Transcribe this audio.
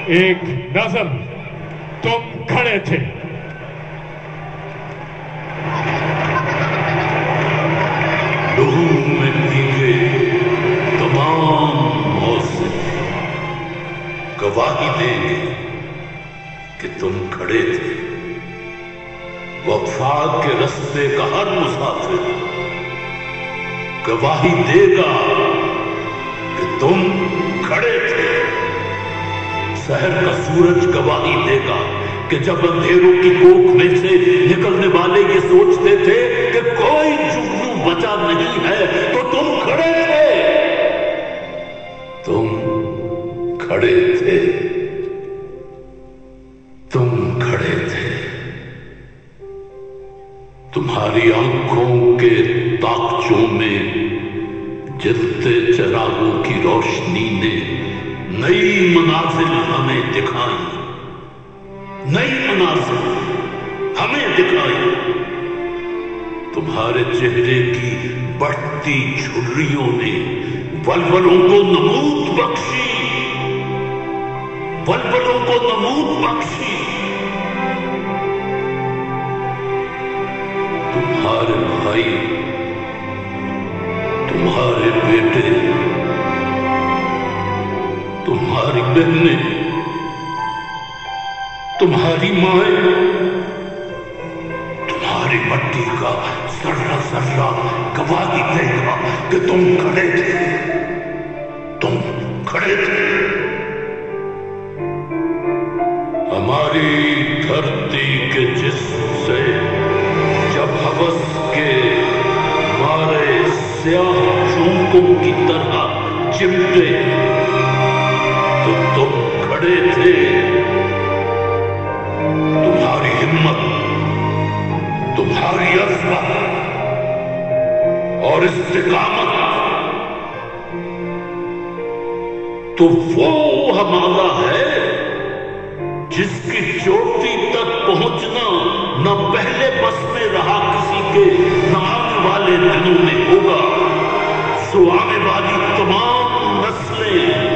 ایک نظم تم کھڑے تھے. لہو میں بھیگے تمام موسم گواہی دیں گے کہ تم کھڑے تھے. وفا کے رستے کا ہر مسافر گواہی دے گا کہ تم کھڑے تھے. سحر کا سورج گواہی دے گا کہ جب اندھیروں کی کوکھ میں سے نکلنے والے یہ سوچتے تھے کہ کوئی جگنو بچا نہیں ہے تو تم کھڑے تھے. تم کھڑے تھے. تم کھڑے تھے. تمہاری آنکھوں کے تاکچوں میں جلتے چراغوں کی روشنی نے نئی منازل ہمیں دکھائی. نئی منازل ہمیں دکھائی. تمہارے چہرے کی بڑھتی جھریوں نے ولولوں کو نمود بخشی. ولولوں کو نمود بخشی. تمہارے بھائی، تمہارے بیٹے، تمہاری بہنیں، تمہاری مائیں، تمہاری مٹی کا ذرہ ذرہ گواہی دے گا کہ تم کھڑے تھے. تم کھڑے تھے. ہماری دھرتی کے جسم سے جب ہوس کے مارے سیاہ چونکوں کی طرح چمٹے تو تم کھڑے تھے. تمہاری ہمت، تمہاری عزمت اور استقامت تو وہ ہمارا ہے جس کی چوٹی تک پہنچنا نہ پہلے بس میں رہا کسی کے، نہ آنے والے دنوں میں ہوگا. سو آنے والی تمام نسلیں